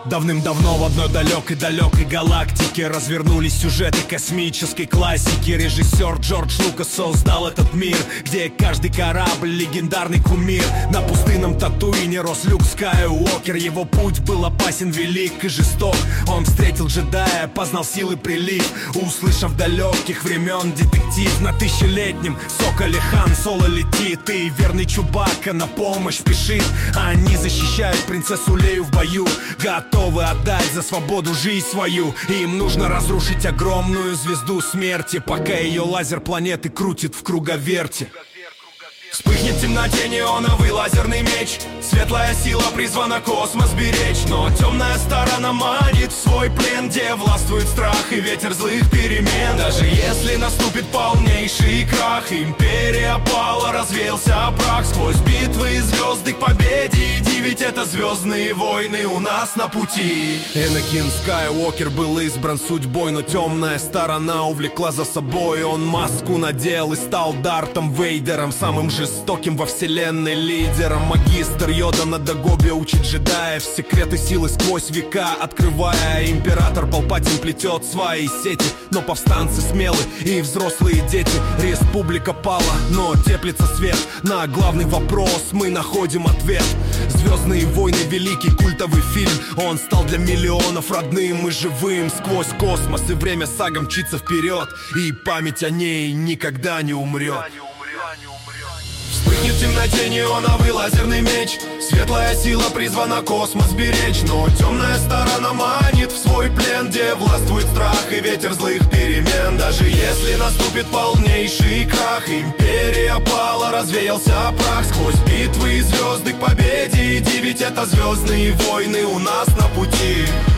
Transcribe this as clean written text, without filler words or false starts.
Давным-давно в одной далекой-далекой галактике развернулись сюжеты космической классики. Режиссер Джордж Лукас создал этот мир, где каждый корабль — легендарный кумир. На пустынном Татуине рос Люк Скайуокер. Его путь был опасен, велик и жесток. Он встретил джедая, познал силы прилив. Услышав далеких времен детектив, на тысячелетнем соколе Хан Соло летит. И верный Чубакка на помощь спешит. Они защищают принцессу Лею в бою, готовы отдать за свободу жизнь свою. Им нужно разрушить огромную звезду смерти, пока ее лазер планеты крутит в круговерте. Вспыхнет в темноте неоновый лазерный меч. Светлая сила призвана космос беречь. Но темная сторона манит в свой плен, где властвует страх и ветер злых перемен. Даже если наступит полнейший крах, империя пала, развеялся прах. Сквозь битвы и звезды к победе иди, ведь это звездные войны у нас на пути. Энакин Скайуокер был избран судьбой, но темная сторона увлекла за собой. Он маску надел и стал Дартом Вейдером, самым жестоким во вселенной лидером. Магистр Йода на Дагобе учит джедаев секреты силы сквозь века открывая. Император Палпатин плетет свои сети, но повстанцы смелы и взрослые дети. Республика пала, но теплится свет. На главный вопрос мы находим ответ. Звездные войны — великий культовый фильм. Он стал для миллионов родным и живым. Сквозь космос и время сага мчится вперед, и память о ней никогда не умрет. Вспыхнет в темноте неоновый лазерный меч. Светлая сила призвана космос беречь. Но темная сторона манит в свой плен, где властвует страх и ветер злых перемен. Даже если наступит полнейший крах, империя пала, развеялся прах. Сквозь битвы и звезды к победе иди, ведь это звездные войны у нас на пути.